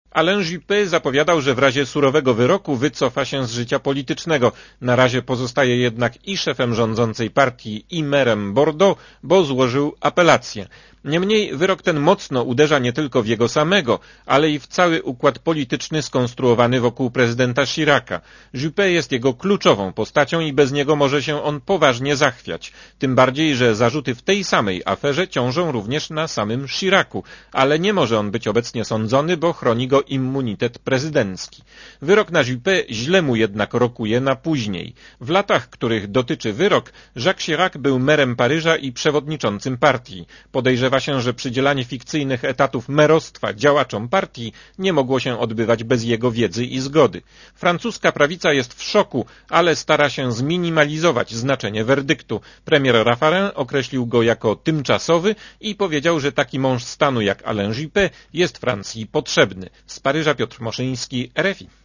Alain Juppé zapowiadał, że w razie surowego wyroku wycofa się z życia politycznego. Na razie pozostaje jednak i szefem rządzącej partii, i merem Bordeaux, bo złożył apelację. Niemniej wyrok ten mocno uderza nie tylko w jego samego, ale i w cały układ polityczny skonstruowany wokół prezydenta Chiraca. Juppé jest jego kluczową postacią i bez niego może się on poważnie zachwiać. Tym bardziej, że zarzuty w tej samej aferze ciążą również na samym Chiracu, ale nie może on być obecnie sądzony, bo chroni go immunitet prezydencki. Wyrok na Juppé źle mu jednak rokuje na później. W latach, których dotyczy wyrok, Jacques Chirac był merem Paryża i przewodniczącym partii. Podejrzewa się, że przydzielanie fikcyjnych etatów merostwa działaczom partii nie mogło się odbywać bez jego wiedzy i zgody. Francuska prawica jest w szoku, ale stara się zminimalizować znaczenie werdyktu. Premier Raffarin określił go jako tymczasowy i powiedział, że taki mąż stanu jak Alain Juppé jest Francji potrzebny. Z Paryża Piotr Moszyński, RFI.